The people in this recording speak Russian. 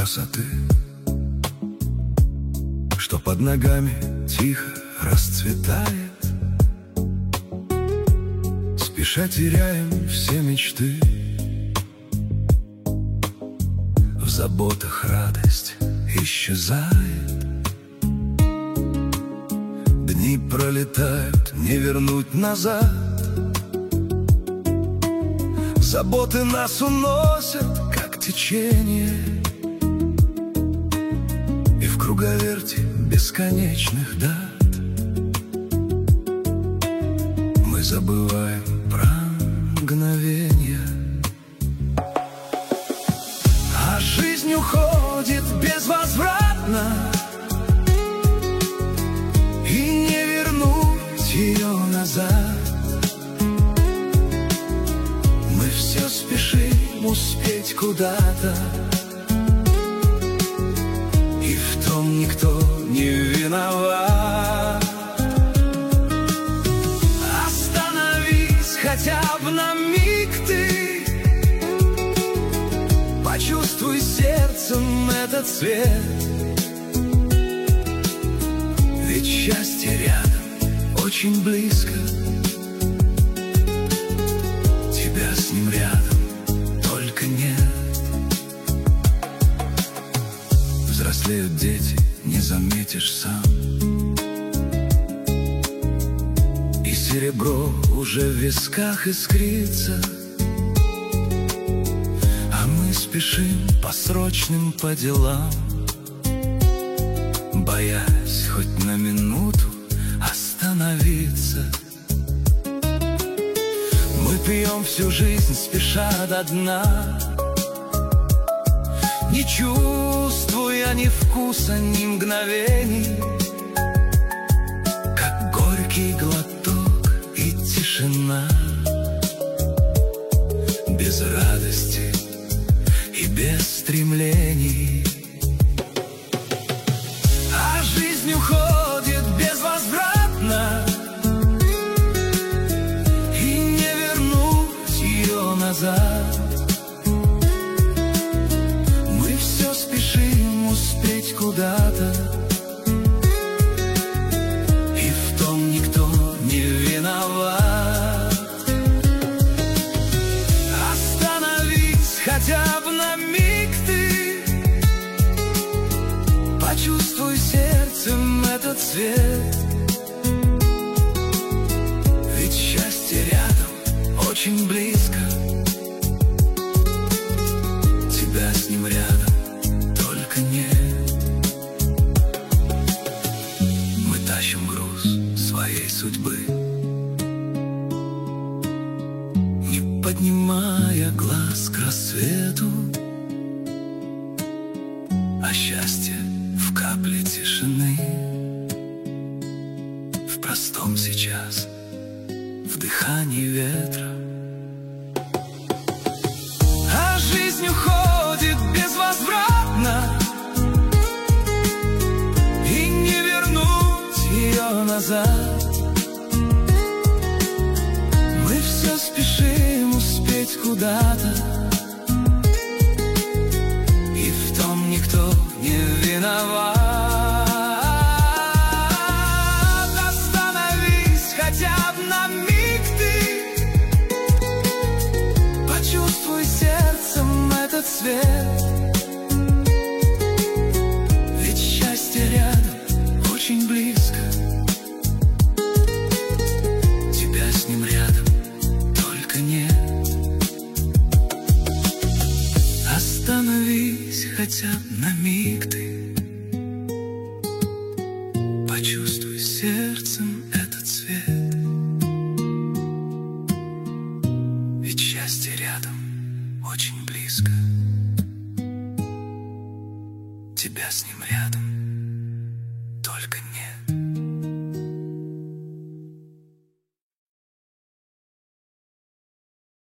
красоты, что под ногами тихо расцветает. Спеша теряем все мечты, в заботах радость исчезает. Дни пролетают, не вернуть назад. Заботы нас уносят, как течение, и в круговерти бесконечных дат мы забываем про мгновенья. А жизнь уходит безвозвратно, и не вернуть ее назад. Мы все спешим успеть куда-то, и в том никто не виноват. Остановись хотя бы на миг ты, почувствуй сердцем этот цвет. Ведь счастье рядом, очень близко. Тебя с ним рядом, только нет. Взрослеют дети, не заметишь сам, и серебро уже в висках искрится. А мы спешим по срочным по делам, боясь хоть на минуту остановиться. Мы пьем всю жизнь, спеша до дна, не чувствуя ни вкуса, ни мгновений, как горький глоток и тишина, без радости и без стремлений. А жизнь уходит безвозвратно, и не вернуть ее назад. Мы все спешим успеть куда-то, и в том никто не виноват. Остановись хотя бы на миг ты, почувствуй сердцем этот цвет. Ведь счастье рядом, очень близко. Тебя с ним рядом, только нет. Мы тащим груз своей судьбы, не поднимая глаз к рассвету. А счастье в капле тишины, в простом сейчас, в дыхании ветра. А жизнь уходит безвозвратно, и не вернуть ее назад. Мы все спешим успеть куда-то, и в том никто не виноват. Остановись хотя бы на миг ты, почувствуй сердцем этот цвет. Ведь счастье рядом, очень близко. Тебя с ним рядом, только нет. Остановись хотя бы на миг ты, почувствуй сердцем этот цвет. Ведь счастье рядом, очень близко. Тебя с ним рядом, только нет.